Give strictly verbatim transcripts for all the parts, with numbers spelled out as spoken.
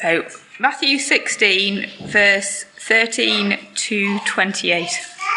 So, Matthew sixteen, verse thirteen to twenty-eight.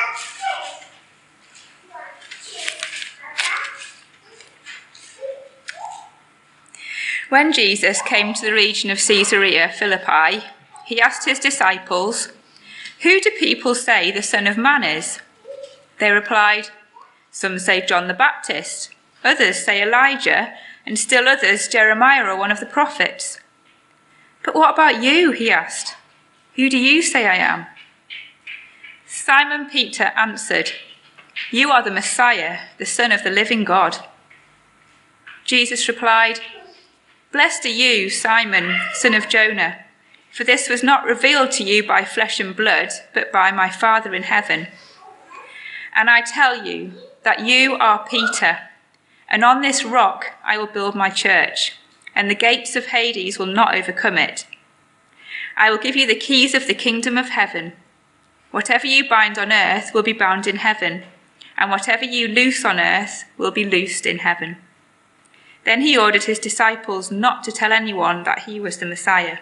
When Jesus came to the region of Caesarea Philippi, he asked his disciples, "Who do people say the Son of Man is?" They replied, "Some say John the Baptist, others say Elijah, and still others Jeremiah or one of the prophets." "But what about you?" he asked. "Who do you say I am?" Simon Peter answered, "You are the Messiah, the Son of the living God." Jesus replied, "Blessed are you, Simon, son of Jonah, for this was not revealed to you by flesh and blood, but by my Father in heaven. And I tell you that you are Peter, and on this rock I will build my church, and the gates of Hades will not overcome it. I will give you the keys of the kingdom of heaven. Whatever you bind on earth will be bound in heaven, and whatever you loose on earth will be loosed in heaven." Then he ordered his disciples not to tell anyone that he was the Messiah.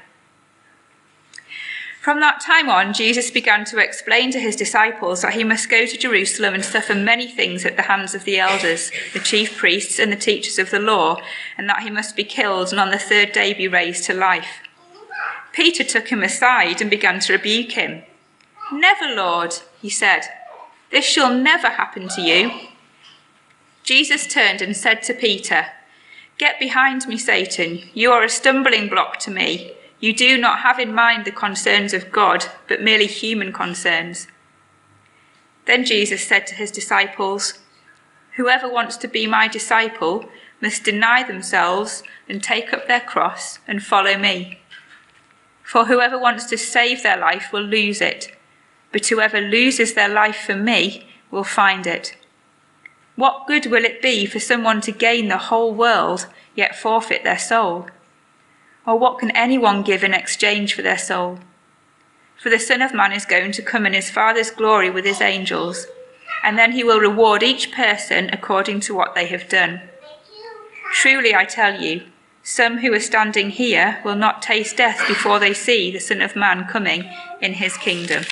From that time on, Jesus began to explain to his disciples that he must go to Jerusalem and suffer many things at the hands of the elders, the chief priests and the teachers of the law, and that he must be killed and on the third day be raised to life. Peter took him aside and began to rebuke him. "Never, Lord," he said. "This shall never happen to you." Jesus turned and said to Peter, "Get behind me, Satan. You are a stumbling block to me. You do not have in mind the concerns of God, but merely human concerns." Then Jesus said to his disciples, "Whoever wants to be my disciple must deny themselves and take up their cross and follow me. For whoever wants to save their life will lose it, but whoever loses their life for me will find it. What good will it be for someone to gain the whole world, yet forfeit their soul? Or what can anyone give in exchange for their soul? For the Son of Man is going to come in his Father's glory with his angels, and then he will reward each person according to what they have done. Truly I tell you, some who are standing here will not taste death before they see the Son of Man coming in his kingdom."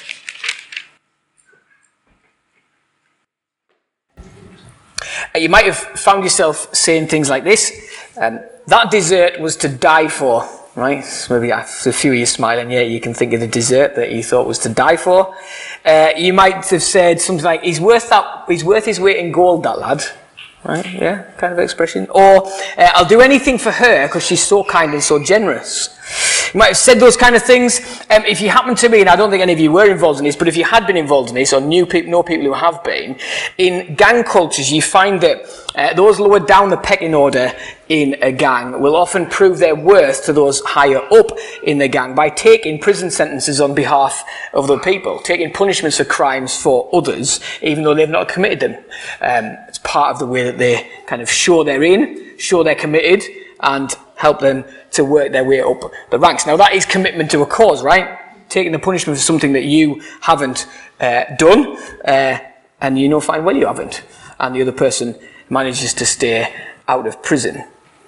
You might have found yourself saying things like this. Um, that dessert was to die for, right? So maybe after a few of you smiling, yeah, you can think of the dessert that you thought was to die for. Uh, you might have said something like, he's worth that, he's worth his weight in gold, that lad. Right? Yeah, kind of expression. Or, uh, I'll do anything for her because she's so kind and so generous. You might have said those kind of things. Um, if you happen to be, and I don't think any of you were involved in this, but if you had been involved in this, or knew people, know people who have been, in gang cultures you find that uh, those lower down the pecking order in a gang will often prove their worth to those higher up in the gang by taking prison sentences on behalf of other people, taking punishments for crimes for others, even though they've not committed them. Um, it's part of the way that they kind of show they're in, show they're committed, and help them to work their way up the ranks. Now that is commitment to a cause, right? Taking the punishment for something that you haven't uh, done, uh, and you know fine well you haven't, and the other person manages to stay out of prison.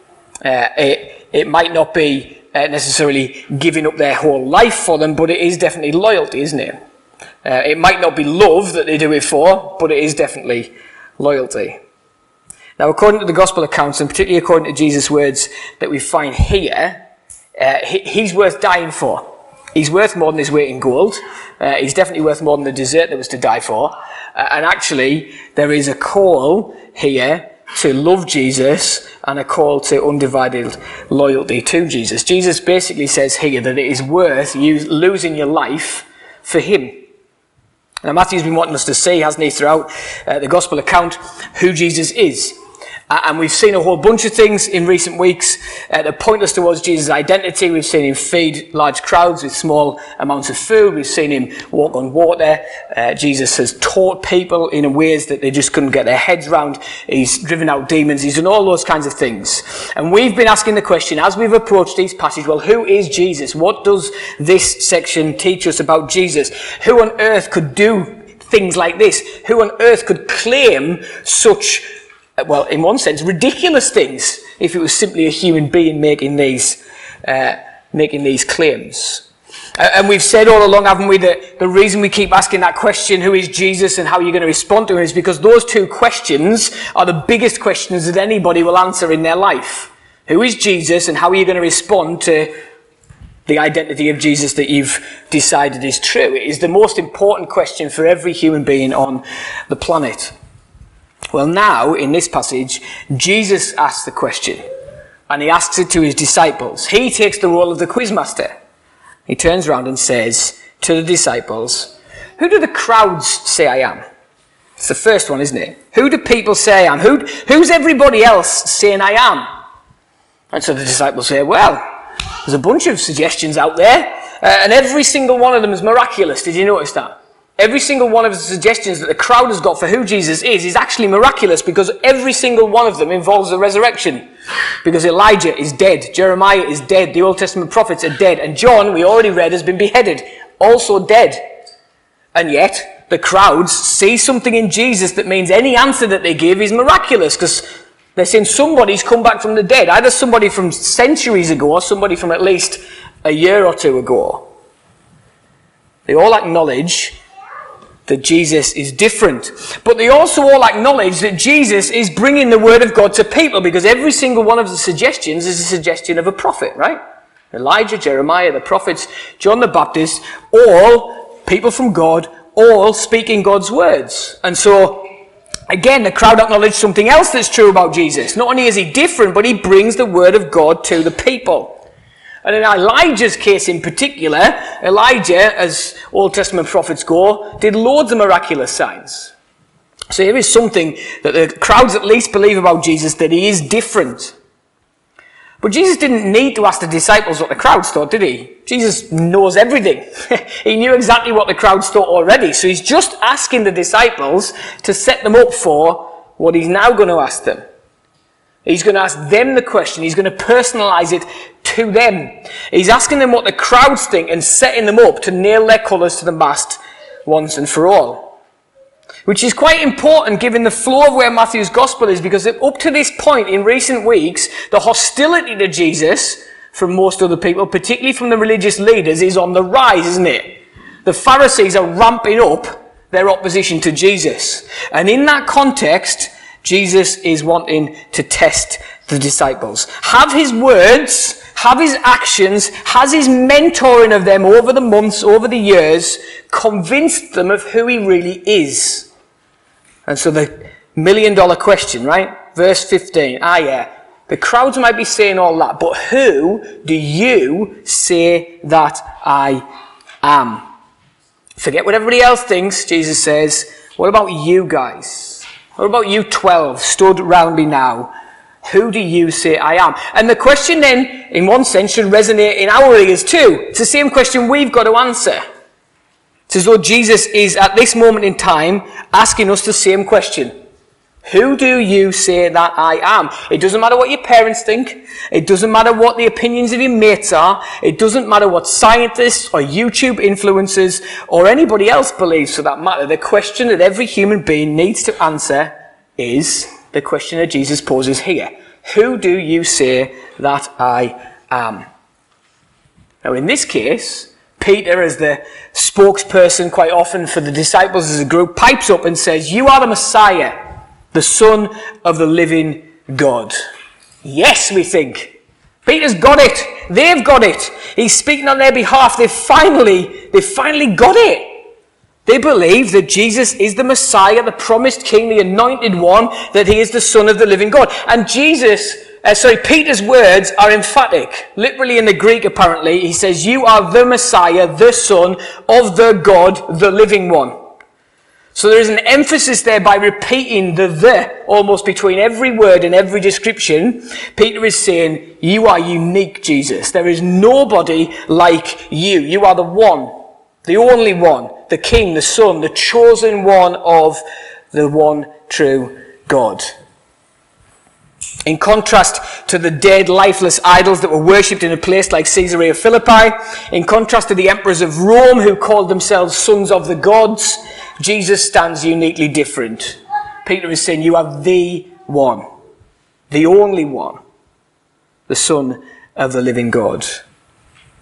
Uh, it, it might not be uh, necessarily giving up their whole life for them, but it is definitely loyalty, isn't it? Uh, it might not be love that they do it for, but it is definitely loyalty. Now, according to the gospel accounts, and particularly according to Jesus' words that we find here, uh, he, he's worth dying for. He's worth more than his weight in gold. Uh, he's definitely worth more than the dessert that was to die for. Uh, and actually, there is a call here to love Jesus and a call to undivided loyalty to Jesus. Jesus basically says here that it is worth you losing your life for him. Now, Matthew's been wanting us to see, hasn't he, throughout uh, the gospel account, who Jesus is. Uh, and we've seen a whole bunch of things in recent weeks uh, that point us towards Jesus' identity. We've seen him feed large crowds with small amounts of food. We've seen him walk on water. Uh, Jesus has taught people in ways that they just couldn't get their heads around. He's driven out demons. He's done all those kinds of things. And we've been asking the question, as we've approached these passages, well, who is Jesus? What does this section teach us about Jesus? Who on earth could do things like this? Who on earth could claim such, well, in one sense, ridiculous things if it was simply a human being making these uh, making these claims. And we've said all along, haven't we, that the reason we keep asking that question, who is Jesus and how you're going to respond to him, is because those two questions are the biggest questions that anybody will answer in their life. Who is Jesus and how are you going to respond to the identity of Jesus that you've decided is true? It is the most important question for every human being on the planet. Well, now, in this passage, Jesus asks the question, and he asks it to his disciples. He takes the role of the quizmaster. He turns around and says to the disciples, who do the crowds say I am? It's the first one, isn't it? Who do people say I am? Who, who's everybody else saying I am? And so the disciples say, well, there's a bunch of suggestions out there, uh, and every single one of them is miraculous. Did you notice that? Every single one of the suggestions that the crowd has got for who Jesus is is actually miraculous, because every single one of them involves the resurrection. Because Elijah is dead, Jeremiah is dead, the Old Testament prophets are dead, and John, we already read, has been beheaded, also dead. And yet, the crowds see something in Jesus that means any answer that they give is miraculous, because they're saying somebody's come back from the dead, either somebody from centuries ago or somebody from at least a year or two ago. They all acknowledge that Jesus is different. But they also all acknowledge that Jesus is bringing the word of God to people, because every single one of the suggestions is a suggestion of a prophet, right? Elijah, Jeremiah, the prophets, John the Baptist, all people from God, all speaking God's words. And so, again, the crowd acknowledge something else that's true about Jesus. Not only is he different, but he brings the word of God to the people. And in Elijah's case in particular, Elijah, as Old Testament prophets go, did loads of miraculous signs. So here is something that the crowds at least believe about Jesus, that he is different. But Jesus didn't need to ask the disciples what the crowds thought, did he? Jesus knows everything. He knew exactly what the crowds thought already. So he's just asking the disciples to set them up for what he's now going to ask them. He's going to ask them the question. He's going to personalize it to them. He's asking them what the crowds think and setting them up to nail their colours to the mast once and for all. Which is quite important given the flow of where Matthew's gospel is, because up to this point in recent weeks, the hostility to Jesus from most other people, particularly from the religious leaders, is on the rise, isn't it? The Pharisees are ramping up their opposition to Jesus. And in that context, Jesus is wanting to test the disciples. Have his words, have his actions, has his mentoring of them over the months, over the years, convinced them of who he really is. And so the million dollar question, right? Verse fifteen. Ah, yeah. The crowds might be saying all that, but who do you say that I am? Forget what everybody else thinks, Jesus says. What about you guys? What about you twelve stood round me now? Who do you say I am? And the question then, in one sense, should resonate in our ears too. It's the same question we've got to answer. It's as though Jesus is, at this moment in time, asking us the same question. Who do you say that I am? It doesn't matter what your parents think. It doesn't matter what the opinions of your mates are. It doesn't matter what scientists or YouTube influencers or anybody else believes for that matter. The question that every human being needs to answer is the question that Jesus poses here. Who do you say that I am? Now in this case, Peter, as the spokesperson quite often for the disciples as a group, pipes up and says, "You are the Messiah, the Son of the living God." Yes, we think. Peter's got it. They've got it. He's speaking on their behalf. They've finally, they've finally got it. They believe that Jesus is the Messiah, the promised King, the anointed one, that he is the Son of the living God. And Jesus, uh, sorry, Peter's words are emphatic. Literally in the Greek, apparently, he says, "You are the Messiah, the Son of the God, the living one." So there is an emphasis there by repeating the the almost between every word and every description. Peter is saying, you are unique, Jesus. There is nobody like you. You are the one, the only one, the King, the Son, the chosen one of the one true God. In contrast to the dead, lifeless idols that were worshipped in a place like Caesarea Philippi, in contrast to the emperors of Rome who called themselves sons of the gods, Jesus stands uniquely different. Peter is saying, you are the one, the only one, the Son of the living God.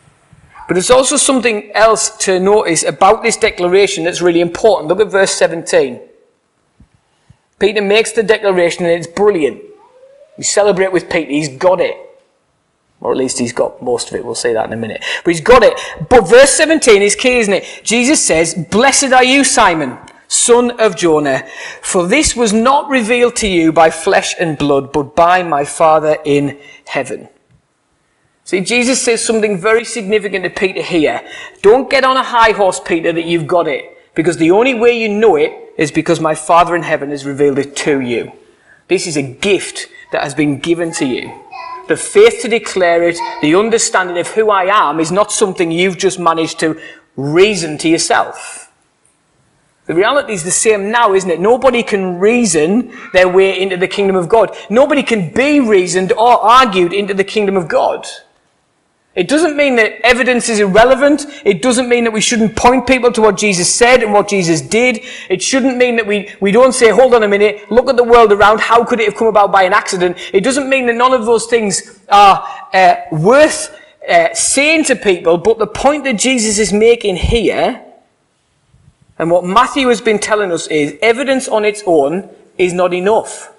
But there's also something else to notice about this declaration that's really important. Look at verse seventeen. Peter makes the declaration and it's brilliant. We celebrate with Peter. He's got it. Or at least he's got most of it. We'll say that in a minute. But he's got it. But verse seventeen is key, isn't it? Jesus says, "Blessed are you, Simon, son of Jonah, for this was not revealed to you by flesh and blood, but by my Father in heaven." See, Jesus says something very significant to Peter here. Don't get on a high horse, Peter, that you've got it. Because the only way you know it is because my Father in heaven has revealed it to you. This is a gift that has been given to you. The faith to declare it, the understanding of who I am, is not something you've just managed to reason to yourself. The reality is the same now, isn't it? Nobody can reason their way into the kingdom of God. Nobody can be reasoned or argued into the kingdom of God. It doesn't mean that evidence is irrelevant. It doesn't mean that we shouldn't point people to what Jesus said and what Jesus did. It shouldn't mean that we, we don't say, hold on a minute, look at the world around, how could it have come about by an accident? It doesn't mean that none of those things are uh, worth uh, saying to people, but the point that Jesus is making here, and what Matthew has been telling us, is evidence on its own is not enough.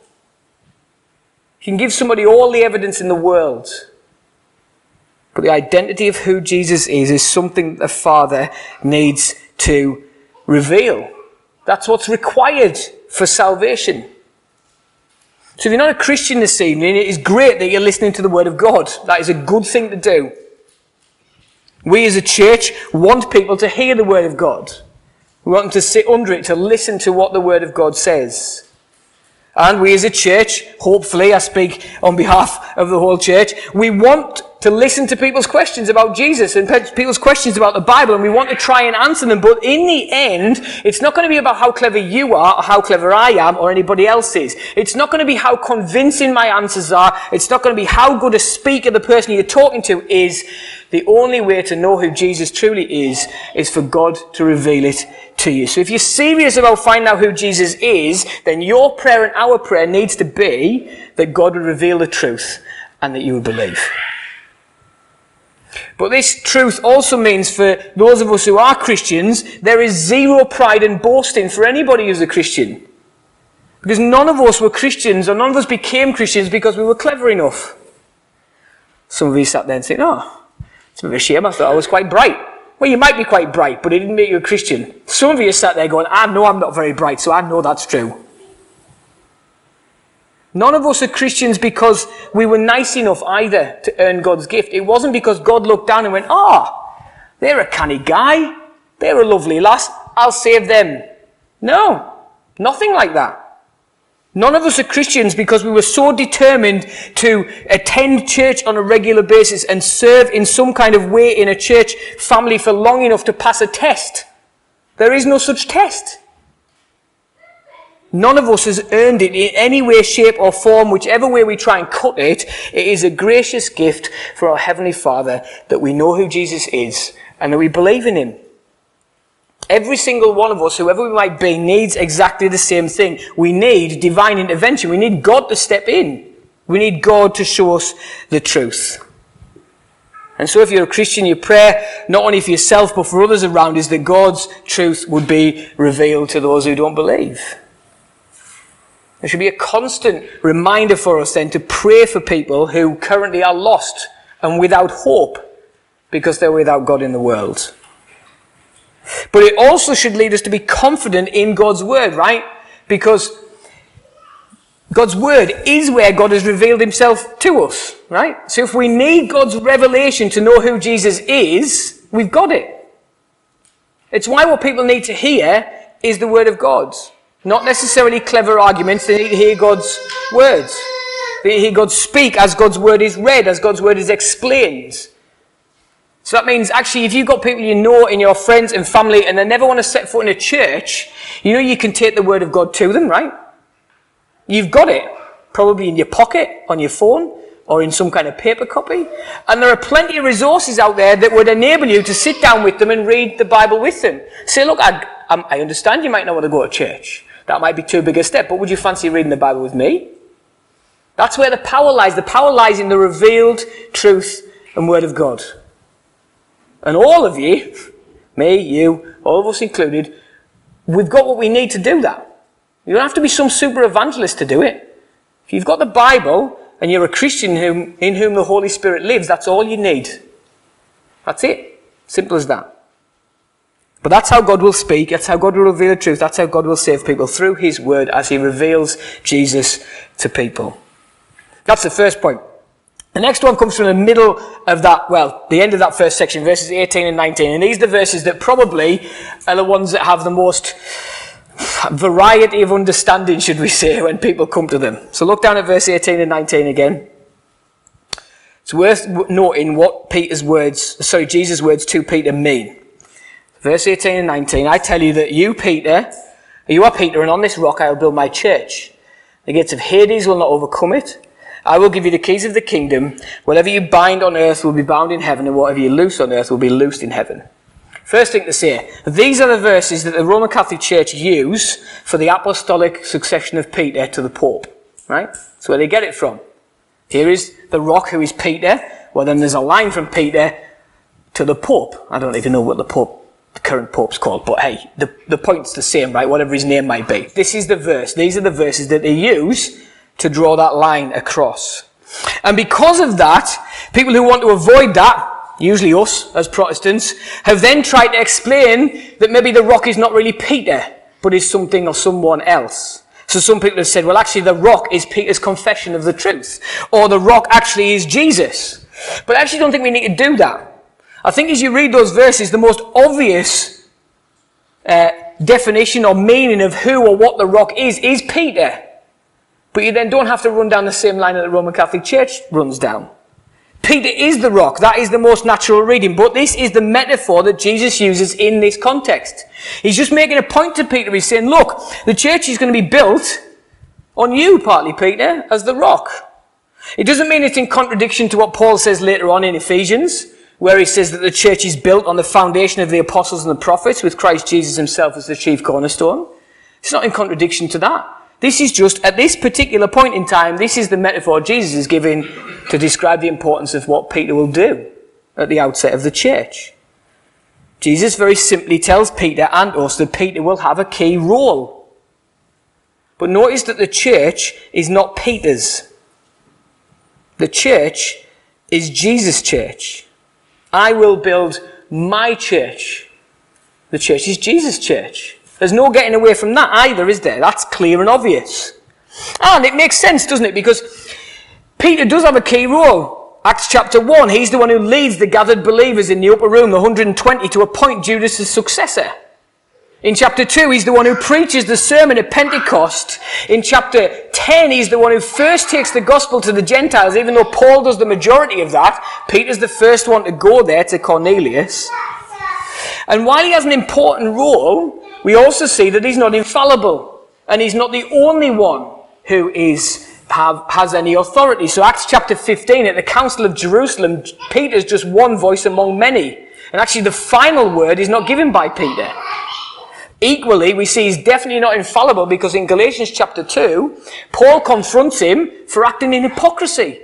You can give somebody all the evidence in the world, but the identity of who Jesus is is something the Father needs to reveal. That's what's required for salvation. So if you're not a Christian this evening, it is great that you're listening to the Word of God. That is a good thing to do. We as a church want people to hear the Word of God. We want them to sit under it, to listen to what the Word of God says. And we as a church, hopefully, I speak on behalf of the whole church, we want to listen to people's questions about Jesus and people's questions about the Bible, and we want to try and answer them. But in the end, it's not going to be about how clever you are or how clever I am or anybody else is. It's not going to be how convincing my answers are. It's not going to be how good a speaker the person you're talking to is. The only way to know who Jesus truly is, is for God to reveal it to you. So if you're serious about finding out who Jesus is, then your prayer and our prayer needs to be that God would reveal the truth and that you would believe. But this truth also means for those of us who are Christians, there is zero pride and boasting for anybody who's a Christian. Because none of us were Christians, or none of us became Christians because we were clever enough. Some of you sat there and said, oh, it's a bit of a shame, I thought I was quite bright. Well, you might be quite bright, but it didn't make you a Christian. Some of you sat there going, I know I'm not very bright, so I know that's true. None of us are Christians because we were nice enough either to earn God's gift. It wasn't because God looked down and went, oh, they're a canny guy. They're a lovely lass. I'll save them. No, nothing like that. None of us are Christians because we were so determined to attend church on a regular basis and serve in some kind of way in a church family for long enough to pass a test. There is no such test. None of us has earned it in any way, shape or form, whichever way we try and cut it. It is a gracious gift for our Heavenly Father that we know who Jesus is and that we believe in Him. Every single one of us, whoever we might be, needs exactly the same thing. We need divine intervention. We need God to step in. We need God to show us the truth. And so if you're a Christian, your prayer, not only for yourself but for others around, is that God's truth would be revealed to those who don't believe. There should be a constant reminder for us then to pray for people who currently are lost and without hope because they're without God in the world. But it also should lead us to be confident in God's word, right? Because God's word is where God has revealed himself to us, right? So if we need God's revelation to know who Jesus is, we've got it. It's why what people need to hear is the word of God. Not necessarily clever arguments. They need to hear God's words. They hear God speak as God's word is read, as God's word is explained. So that means actually if you've got people you know in your friends and family and they never want to set foot in a church, you know you can take the word of God to them, right? You've got it. Probably in your pocket, on your phone, or in some kind of paper copy. And there are plenty of resources out there that would enable you to sit down with them and read the Bible with them. Say, look, I, I understand you might not want to go to church. That might be too big a step, but would you fancy reading the Bible with me? That's where the power lies. The power lies in the revealed truth and word of God. And all of you, me, you, all of us included, we've got what we need to do that. You don't have to be some super evangelist to do it. If you've got the Bible and you're a Christian whom, in whom the Holy Spirit lives, that's all you need. That's it. Simple as that. But that's how God will speak. That's how God will reveal the truth. That's how God will save people, through his word, as he reveals Jesus to people. That's the first point. The next one comes from the middle of that, well, the end of that first section, verses eighteen and nineteen. And these are the verses that probably are the ones that have the most variety of understanding, should we say, when people come to them. So look down at verse eighteen and nineteen again. It's worth noting what Peter's words, sorry, Jesus' words to Peter mean. Verse eighteen and nineteen, I tell you that you, Peter, you are Peter, and on this rock I will build my church. The gates of Hades will not overcome it. I will give you the keys of the kingdom. Whatever you bind on earth will be bound in heaven, and whatever you loose on earth will be loosed in heaven. First thing to say, these are the verses that the Roman Catholic Church use for the apostolic succession of Peter to the Pope. Right? That's where they get it from. Here is the rock who is Peter. Well, then there's a line from Peter to the Pope. I don't even know what the Pope, the current Pope's called, but hey, the, the point's the same, right? Whatever his name might be. This is the verse. These are the verses that they use to draw that line across. And because of that, people who want to avoid that, usually us as Protestants, have then tried to explain that maybe the rock is not really Peter, but is something or someone else. So some people have said, well, actually the rock is Peter's confession of the truth, or the rock actually is Jesus. But I actually don't think we need to do that. I think as you read those verses, the most obvious uh, definition or meaning of who or what the rock is, is Peter. But you then don't have to run down the same line that the Roman Catholic Church runs down. Peter is the rock. That is the most natural reading. But this is the metaphor that Jesus uses in this context. He's just making a point to Peter. He's saying, look, the church is going to be built on you, partly, Peter, as the rock. It doesn't mean it's in contradiction to what Paul says later on in Ephesians, where he says that the church is built on the foundation of the apostles and the prophets, with Christ Jesus himself as the chief cornerstone. It's not in contradiction to that. This is just, at this particular point in time, this is the metaphor Jesus is giving to describe the importance of what Peter will do at the outset of the church. Jesus very simply tells Peter and us that Peter will have a key role. But notice that the church is not Peter's. The church is Jesus' church. I will build my church. The church is Jesus' church. There's no getting away from that either, is there? That's clear and obvious. And it makes sense, doesn't it? Because Peter does have a key role. Acts chapter one, he's the one who leads the gathered believers in the upper room, the one hundred twenty, to appoint Judas' successor. In chapter two, he's the one who preaches the sermon at Pentecost. In chapter ten, he's the one who first takes the gospel to the Gentiles, even though Paul does the majority of that. Peter's the first one to go there, to Cornelius. And while he has an important role, we also see that he's not infallible. And he's not the only one who is have, has any authority. So Acts chapter fifteen, at the Council of Jerusalem, Peter's just one voice among many. And actually the final word is not given by Peter. Equally, we see he's definitely not infallible, because in Galatians chapter two, Paul confronts him for acting in hypocrisy.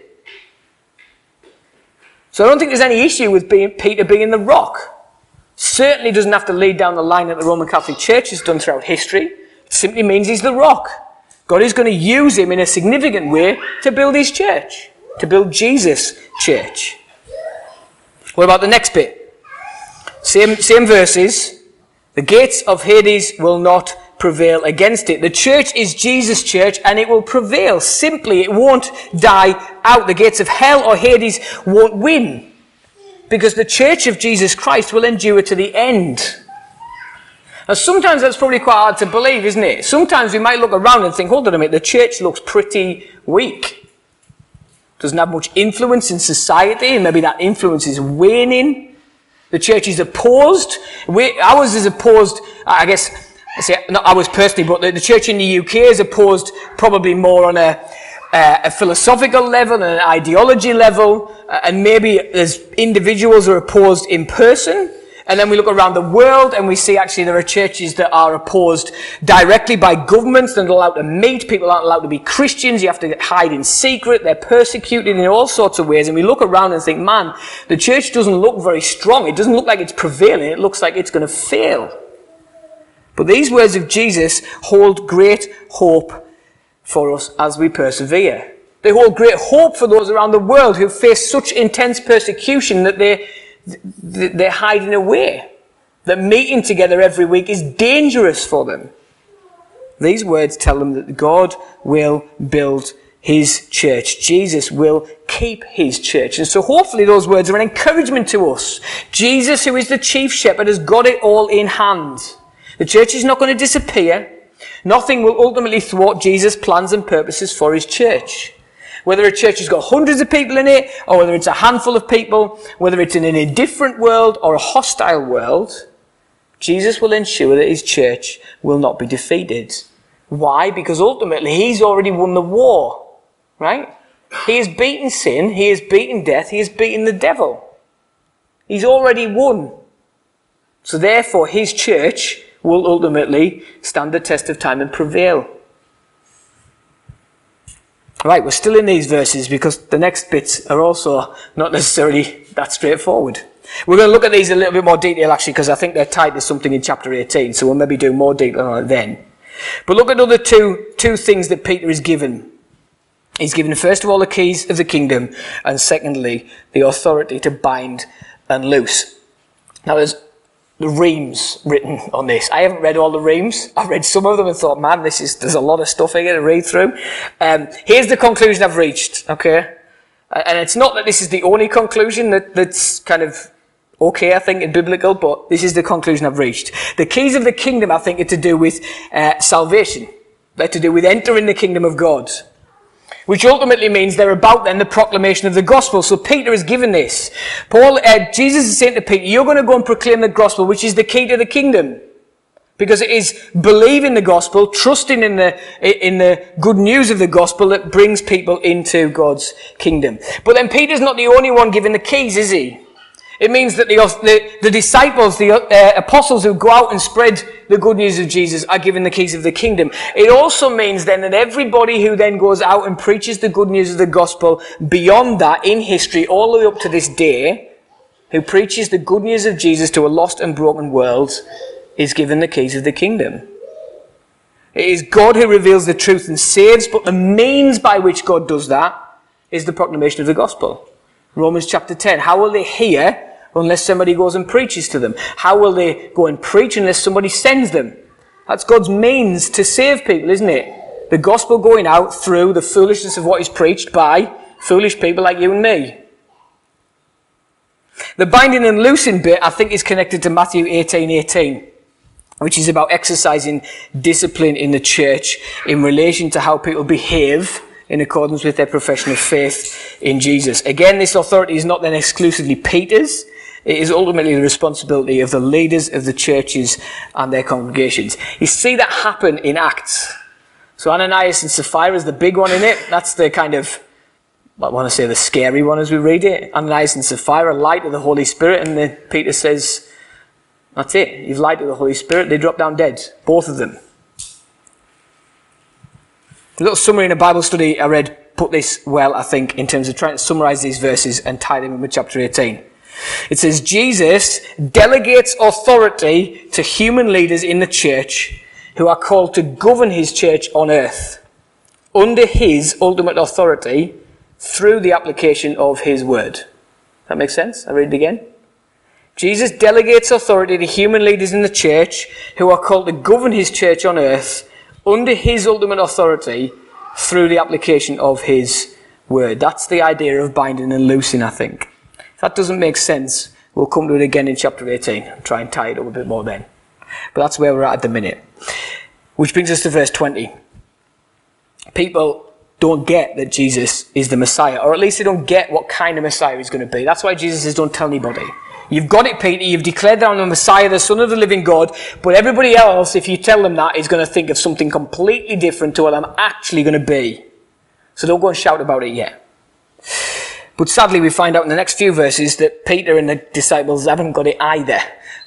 So I don't think there's any issue with being, Peter being the rock. Certainly doesn't have to lead down the line that the Roman Catholic Church has done throughout history. It simply means he's the rock. God is going to use him in a significant way to build his church, to build Jesus' church. What about the next bit? Same, same verses. The gates of Hades will not prevail against it. The church is Jesus' church, and it will prevail. Simply, it won't die out. The gates of hell or Hades won't win, because the church of Jesus Christ will endure to the end. Now, sometimes that's probably quite hard to believe, isn't it? Sometimes we might look around and think, hold on a minute, the church looks pretty weak. Doesn't have much influence in society, and maybe that influence is waning. The church is opposed. We, ours is opposed, I guess, I say, not ours personally, but the, the church in the U K is opposed probably more on a Uh, a philosophical level and an ideology level, uh, and maybe as individuals are opposed in person, And then we look around the world and we see actually there are churches that are opposed directly by governments. They're not allowed to meet. People aren't allowed to be Christians. You have to hide in secret. They're persecuted in all sorts of ways. And we look around and think, man, the church doesn't look very strong. It doesn't look like it's prevailing. It looks like it's going to fail. But these words of Jesus hold great hope for us as we persevere. They hold great hope for those around the world who face such intense persecution that they they're hiding away. That meeting together every week is dangerous for them. These words tell them that God will build his church. Jesus will keep his church. And so hopefully those words are an encouragement to us. Jesus, who is the chief shepherd, has got it all in hand. The church is not going to disappear. Nothing will ultimately thwart Jesus' plans and purposes for his church. Whether a church has got hundreds of people in it, or whether it's a handful of people, whether it's in an indifferent world or a hostile world, Jesus will ensure that his church will not be defeated. Why? Because ultimately he's already won the war, right? He has beaten sin, he has beaten death, he has beaten the devil. He's already won. So therefore his church will ultimately stand the test of time and prevail. Right, we're still in these verses because the next bits are also not necessarily that straightforward. We're going to look at these in a little bit more detail actually because I think they're tied to something in chapter eighteen, so we'll maybe do more detail on it then. But look at another two, two things that Peter is given. He's given first of all the keys of the kingdom and secondly the authority to bind and loose. Now there's the reams written on this. I haven't read all the reams. I've read some of them and thought, man, this is there's a lot of stuff here to read through. Um, here's the conclusion I've reached, okay? And it's not that this is the only conclusion that, that's kind of okay, I think, in biblical, but this is the conclusion I've reached. The keys of the kingdom, I think, are to do with uh, salvation. They're to do with entering the kingdom of God. Which ultimately means they're about then the proclamation of the gospel. So Peter is given this. Paul, uh, Jesus is saying to Peter, you're going to go and proclaim the gospel, which is the key to the kingdom. Because it is believing the gospel, trusting in the, in the good news of the gospel that brings people into God's kingdom. But then Peter's not the only one given the keys, is he? It means that the, the, the disciples, the uh, apostles who go out and spread the good news of Jesus are given the keys of the kingdom. It also means then that everybody who then goes out and preaches the good news of the gospel beyond that in history, all the way up to this day, who preaches the good news of Jesus to a lost and broken world, is given the keys of the kingdom. It is God who reveals the truth and saves, but the means by which God does that is the proclamation of the gospel. Romans chapter ten. How will they hear unless somebody goes and preaches to them? How will they go and preach unless somebody sends them? That's God's means to save people, isn't it? The gospel going out through the foolishness of what is preached by foolish people like you and me. The binding and loosing bit, I think, is connected to Matthew eighteen eighteen, which is about exercising discipline in the church in relation to how people behave in accordance with their profession of faith in Jesus. Again, this authority is not then exclusively Peter's. It is ultimately the responsibility of the leaders of the churches and their congregations. You see that happen in Acts. So Ananias and Sapphira is the big one in it. That's the kind of, I want to say the scary one as we read it. Ananias and Sapphira lied to the Holy Spirit, and then Peter says, that's it, you've lied to the Holy Spirit. They drop down dead, both of them. A little summary in a Bible study I read put this well, I think, in terms of trying to summarize these verses and tie them in with chapter eighteen. It says, Jesus delegates authority to human leaders in the church who are called to govern his church on earth under his ultimate authority through the application of his word. That makes sense? I read it again. Jesus delegates authority to human leaders in the church who are called to govern his church on earth under his ultimate authority through the application of his word. That's the idea of binding and loosing, I think. If that doesn't make sense, we'll come to it again in chapter eighteen and try and tie it up a bit more then. But that's where we're at at the minute. Which brings us to verse twenty. People don't get that Jesus is the Messiah, or at least they don't get what kind of Messiah he's going to be. That's why Jesus says, don't tell anybody. You've got it, Peter. You've declared that I'm the Messiah, the Son of the living God. But everybody else, if you tell them that, is going to think of something completely different to what I'm actually going to be. So don't go and shout about it yet. But sadly, we find out in the next few verses that Peter and the disciples haven't got it either.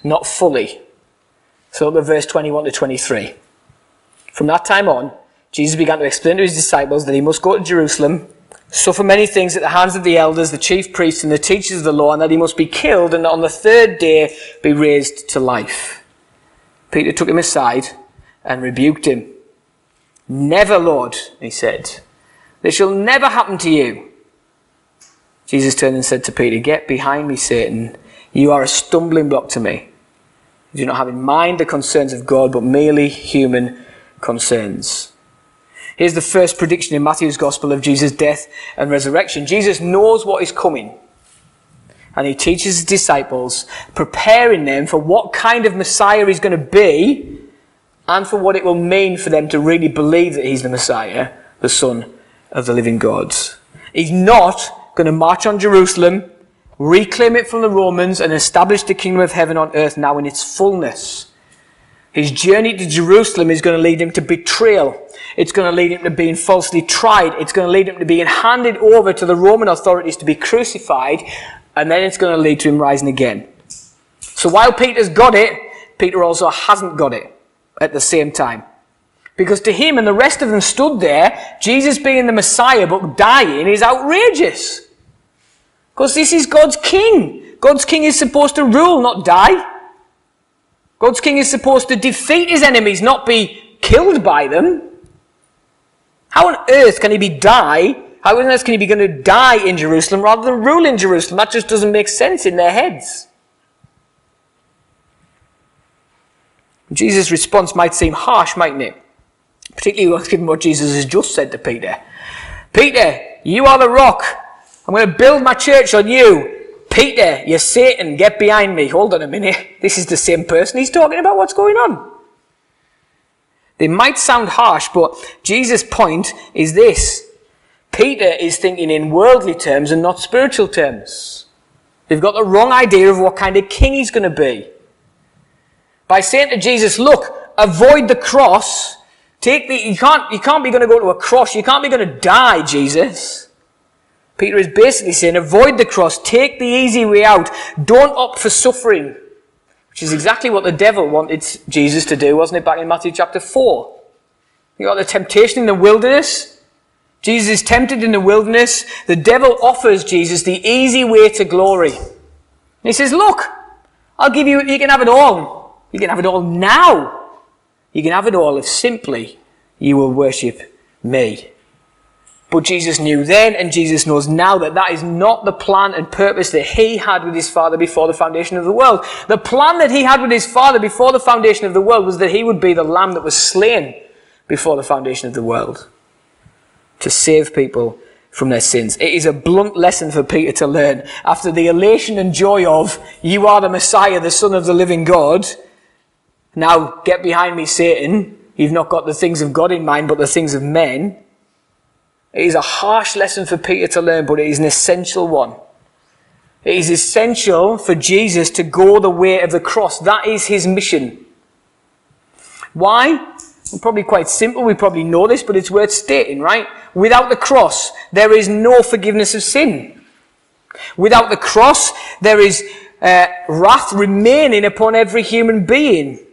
not fully. So look at verse twenty-one to twenty-three. From that time on, Jesus began to explain to his disciples that he must go to Jerusalem, suffer many things at the hands of the elders, the chief priests, and the teachers of the law, and that he must be killed, and on the third day be raised to life. Peter took him aside and rebuked him. Never, Lord, he said. This shall never happen to you. Jesus turned and said to Peter, get behind me, Satan. You are a stumbling block to me. You do not have in mind the concerns of God, but merely human concerns. Here's the first prediction in Matthew's Gospel of Jesus' death and resurrection. Jesus knows what is coming. And he teaches his disciples, preparing them for what kind of Messiah he's going to be, and for what it will mean for them to really believe that he's the Messiah, the Son of the living God. He's not going to march on Jerusalem, reclaim it from the Romans, and establish the kingdom of heaven on earth now in its fullness. His journey to Jerusalem is going to lead him to betrayal. It's going to lead him to being falsely tried. It's going to lead him to being handed over to the Roman authorities to be crucified. And then it's going to lead to him rising again. So while Peter's got it, Peter also hasn't got it at the same time. Because to him and the rest of them stood there, Jesus being the Messiah but dying is outrageous. Because this is God's king. God's king is supposed to rule, not die. God's king is supposed to defeat his enemies, not be killed by them. How on earth can he be die? How on earth can he be going to die in Jerusalem rather than rule in Jerusalem? That just doesn't make sense in their heads. Jesus' response might seem harsh, mightn't it? Particularly given what Jesus has just said to Peter. Peter, you are the rock. I'm going to build my church on you. Peter, you're Satan. Get behind me. Hold on a minute. This is the same person he's talking about. What's going on? They might sound harsh, but Jesus' point is this. Peter is thinking in worldly terms and not spiritual terms. They've got the wrong idea of what kind of king he's going to be. By saying to Jesus, look, avoid the cross. Take the, you can't, you can't be going to go to a cross. You can't be going to die, Jesus. Peter is basically saying, avoid the cross. Take the easy way out. Don't opt for suffering. Which is exactly what the devil wanted Jesus to do, wasn't it, back in Matthew chapter four? You got the temptation in the wilderness. Jesus is tempted in the wilderness. The devil offers Jesus the easy way to glory. And he says, look, I'll give you, you can have it all. You can have it all now. You can have it all if simply you will worship me. But Jesus knew then, and Jesus knows now, that that is not the plan and purpose that he had with his Father before the foundation of the world. The plan that he had with his Father before the foundation of the world was that he would be the lamb that was slain before the foundation of the world to save people from their sins. It is a blunt lesson for Peter to learn. After the elation and joy of, you are the Messiah, the Son of the living God, now get behind me, Satan. You've not got the things of God in mind, but the things of men. It is a harsh lesson for Peter to learn, but it is an essential one. It is essential for Jesus to go the way of the cross. That is his mission. Why? Well, probably quite simple. We probably know this, but it's worth stating, right? Without the cross, there is no forgiveness of sin. Without the cross, there is uh, wrath remaining upon every human being.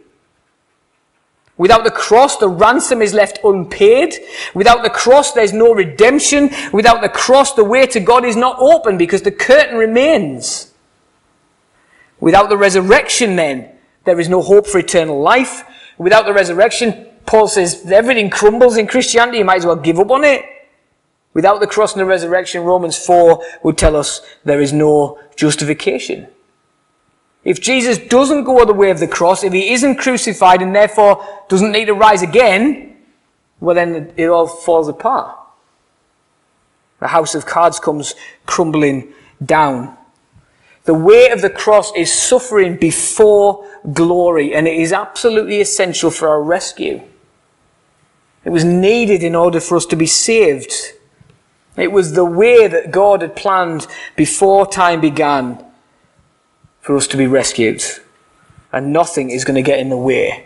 Without the cross, the ransom is left unpaid. Without the cross, there's no redemption. Without the cross, the way to God is not open because the curtain remains. Without the resurrection, then, there is no hope for eternal life. Without the resurrection, Paul says, everything crumbles in Christianity. You might as well give up on it. Without the cross and the resurrection, Romans four would tell us there is no justification. If Jesus doesn't go the way of the cross, if he isn't crucified and therefore doesn't need to rise again, well then it all falls apart. The house of cards comes crumbling down. The way of the cross is suffering before glory, and it is absolutely essential for our rescue. It was needed in order for us to be saved. It was the way that God had planned before time began for us to be rescued. And nothing is going to get in the way.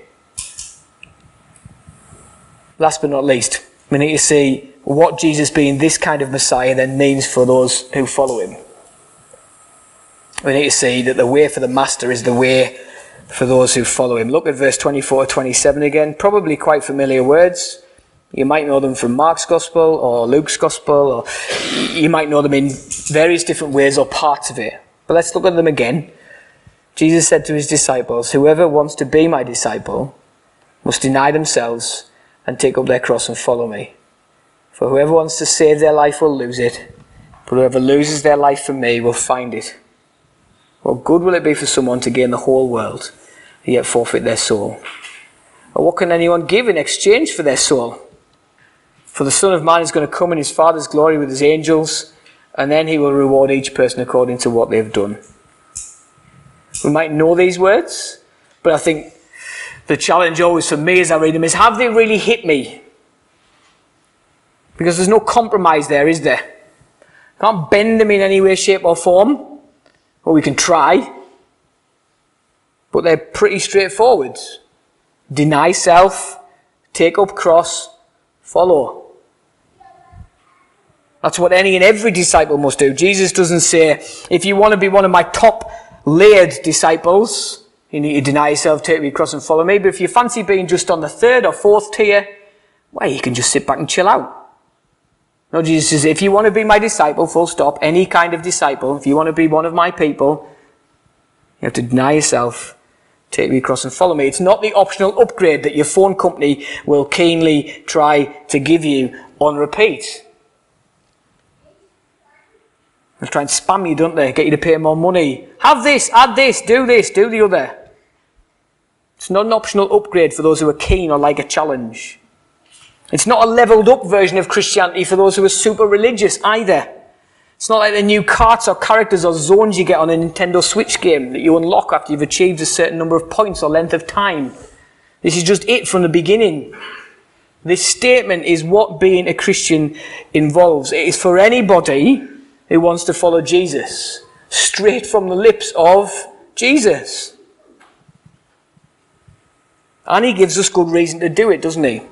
Last but not least, we need to see what Jesus being this kind of Messiah then means for those who follow him. We need to see that the way for the Master is the way for those who follow him. Look at verse twenty-four to twenty-seven again. Probably quite familiar words. You might know them from Mark's Gospel or Luke's Gospel, or you might know them in various different ways or parts of it. But let's look at them again. Jesus said to his disciples, "Whoever wants to be my disciple must deny themselves and take up their cross and follow me. For whoever wants to save their life will lose it, but whoever loses their life for me will find it. What good will it be for someone to gain the whole world and yet forfeit their soul? Or what can anyone give in exchange for their soul? For the Son of Man is going to come in his Father's glory with his angels, and then he will reward each person according to what they've done." We might know these words, but I think the challenge always for me as I read them is, have they really hit me? Because there's no compromise there, is there? Can't bend them in any way, shape or form. Well, we can try, but they're pretty straightforward. Deny self, take up cross, follow. That's what any and every disciple must do. Jesus doesn't say, if you want to be one of my top layered disciples, you need to deny yourself, take up your cross and follow me. But if you fancy being just on the third or fourth tier, well, you can just sit back and chill out. No, Jesus says, if you want to be my disciple, full stop, any kind of disciple, if you want to be one of my people, you have to deny yourself, take up your cross and follow me. It's not the optional upgrade that your phone company will keenly try to give you on repeat. They'll try and spam you, don't they? Get you to pay more money. Have this, add this, do this, do the other. It's not an optional upgrade for those who are keen or like a challenge. It's not a levelled up version of Christianity for those who are super religious either. It's not like the new carts or characters or zones you get on a Nintendo Switch game that you unlock after you've achieved a certain number of points or length of time. This is just it from the beginning. This statement is what being a Christian involves. It is for anybody who wants to follow Jesus, straight from the lips of Jesus. And he gives us good reason to do it, doesn't he?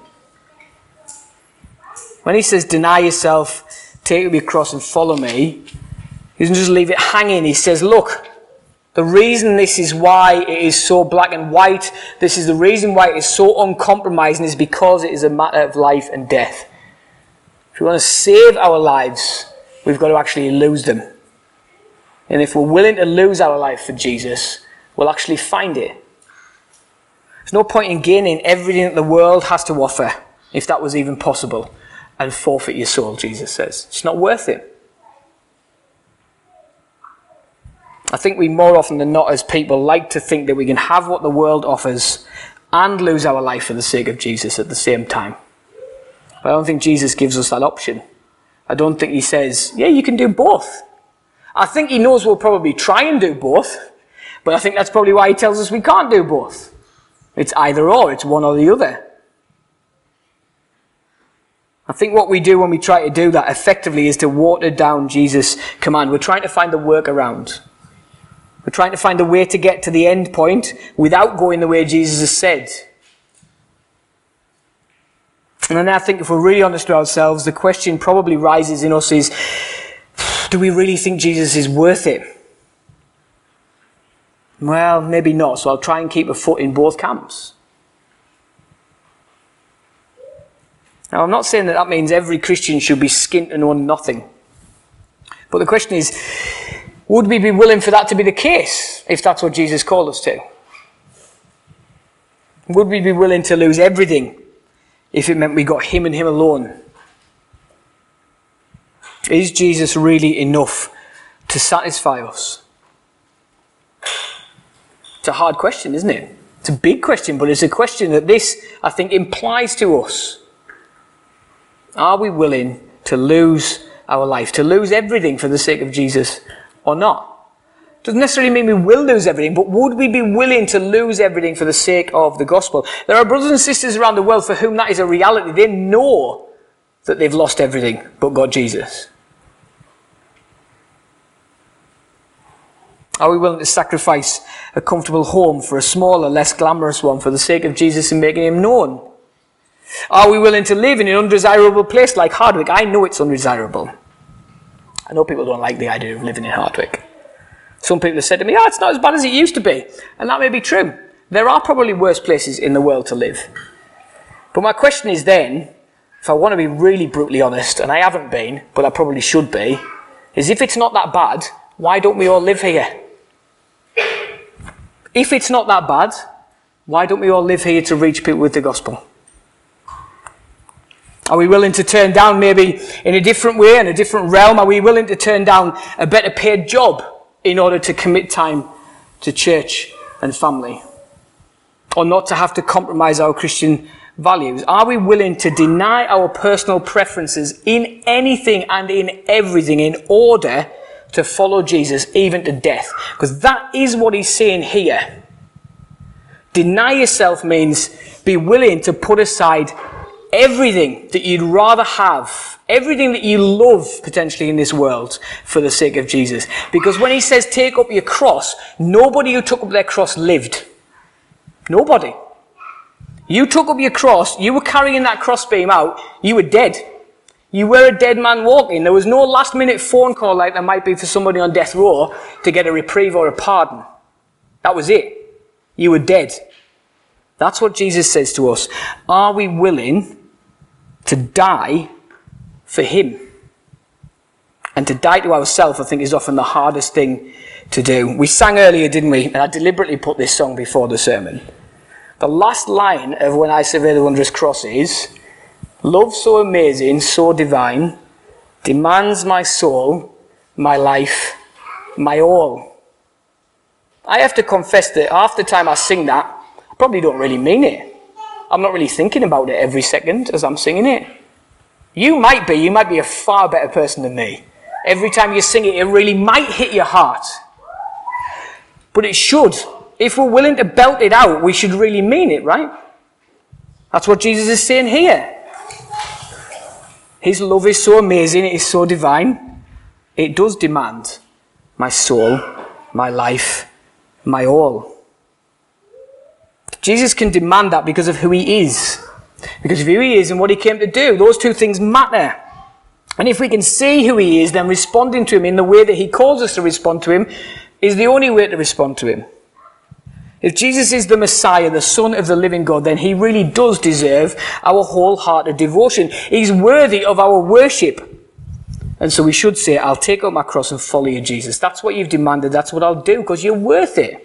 When he says, deny yourself, take up your cross and follow me, he doesn't just leave it hanging. He says, look, the reason this is why it is so black and white, this is the reason why it is so uncompromising, is because it is a matter of life and death. If we want to save our lives, we've got to actually lose them. And if we're willing to lose our life for Jesus, we'll actually find it. There's no point in gaining everything that the world has to offer, if that was even possible, and forfeit your soul, Jesus says. It's not worth it. I think we more often than not as people like to think that we can have what the world offers and lose our life for the sake of Jesus at the same time. But I don't think Jesus gives us that option. I don't think he says, yeah, you can do both. I think he knows we'll probably try and do both, but I think that's probably why he tells us we can't do both. It's either or, it's one or the other. I think what we do when we try to do that effectively is to water down Jesus' command. We're trying to find the workaround. We're trying to find a way to get to the end point without going the way Jesus has said. And then I think if we're really honest with ourselves, the question probably rises in us is, do we really think Jesus is worth it? Well, maybe not, so I'll try and keep a foot in both camps. Now, I'm not saying that that means every Christian should be skint and own nothing. But the question is, would we be willing for that to be the case, if that's what Jesus called us to? Would we be willing to lose everything if it meant we got him and him alone? Is Jesus really enough to satisfy us? It's a hard question, isn't it? It's a big question, but it's a question that this, I think, implies to us. Are we willing to lose our life, to lose everything for the sake of Jesus or not? Doesn't necessarily mean we will lose everything, but would we be willing to lose everything for the sake of the gospel? There are brothers and sisters around the world for whom that is a reality. They know that they've lost everything but got Jesus. Are we willing to sacrifice a comfortable home for a smaller, less glamorous one for the sake of Jesus and making him known? Are we willing to live in an undesirable place like Hardwick? I know it's undesirable. I know people don't like the idea of living in Hardwick. Some people have said to me, oh, it's not as bad as it used to be. And that may be true. There are probably worse places in the world to live. But my question is then, if I want to be really brutally honest, and I haven't been, but I probably should be, is if it's not that bad, why don't we all live here? If it's not that bad, why don't we all live here to reach people with the gospel? Are we willing to turn down maybe in a different way, in a different realm? Are we willing to turn down a better paid job in order to commit time to church and family? Or not to have to compromise our Christian values? Are we willing to deny our personal preferences in anything and in everything in order to follow Jesus even to death? Because that is what he's saying here. Deny yourself means be willing to put aside everything that you'd rather have, everything that you love potentially in this world for the sake of Jesus. Because when he says take up your cross, nobody who took up their cross lived. Nobody. You took up your cross, you were carrying that crossbeam out, you were dead. You were a dead man walking. There was no last minute phone call like there might be for somebody on death row to get a reprieve or a pardon. That was it. You were dead. That's what Jesus says to us. Are we willing to die for him? And to die to ourselves, I think, is often the hardest thing to do. We sang earlier, didn't we? And I deliberately put this song before the sermon. The last line of When I Survey the Wondrous Cross is, love so amazing, so divine, demands my soul, my life, my all. I have to confess that half the time I sing that, I probably don't really mean it. I'm not really thinking about it every second as I'm singing it. You might be, you might be a far better person than me. Every time you sing it, it really might hit your heart. But it should. If we're willing to belt it out, we should really mean it, right? That's what Jesus is saying here. His love is so amazing, it is so divine. It does demand my soul, my life, my all. Jesus can demand that because of who he is. Because of who he is and what he came to do. Those two things matter. And if we can see who he is, then responding to him in the way that he calls us to respond to him is the only way to respond to him. If Jesus is the Messiah, the Son of the living God, then he really does deserve our wholehearted devotion. He's worthy of our worship. And so we should say, I'll take up my cross and follow you, Jesus. That's what you've demanded. That's what I'll do because you're worth it.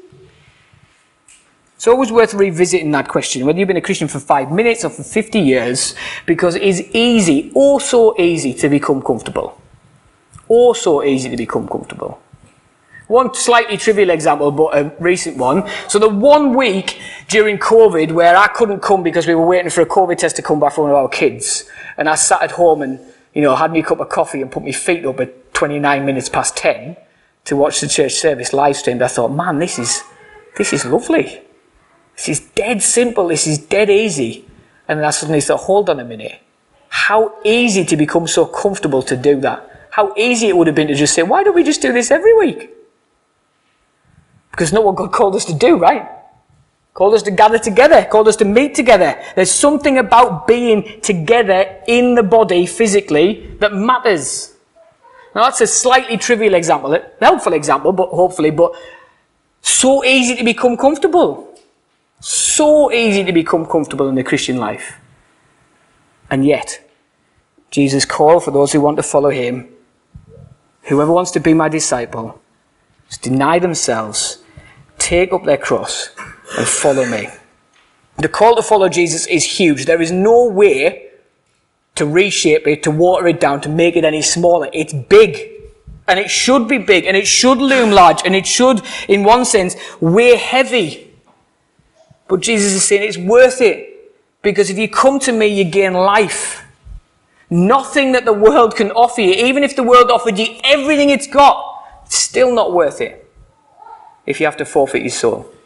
It's always worth revisiting that question, whether you've been a Christian for five minutes or for fifty years, because it is easy, oh so easy to become comfortable. Oh so easy to become comfortable. One slightly trivial example, but a recent one. So the one week during COVID where I couldn't come because we were waiting for a COVID test to come back for one of our kids, and I sat at home and, you know, had me a cup of coffee and put my feet up at twenty-nine minutes past ten to watch the church service live streamed, I thought, man, this is, this is lovely. This is dead simple. This is dead easy. And then I suddenly thought, hold on a minute. How easy to become so comfortable to do that. How easy it would have been to just say, why don't we just do this every week? Because not what God called us to do, right? Called us to gather together. Called us to meet together. There's something about being together in the body physically that matters. Now that's a slightly trivial example, a helpful example, but hopefully, but so easy to become comfortable. So easy to become comfortable in the Christian life. And yet, Jesus' call for those who want to follow him, whoever wants to be my disciple, is deny themselves, take up their cross, and follow me. The call to follow Jesus is huge. There is no way to reshape it, to water it down, to make it any smaller. It's big. And it should be big, and it should loom large, and it should, in one sense, weigh heavy. But Jesus is saying it's worth it. Because if you come to me, you gain life. Nothing that the world can offer you, even if the world offered you everything it's got, it's still not worth it if you have to forfeit your soul.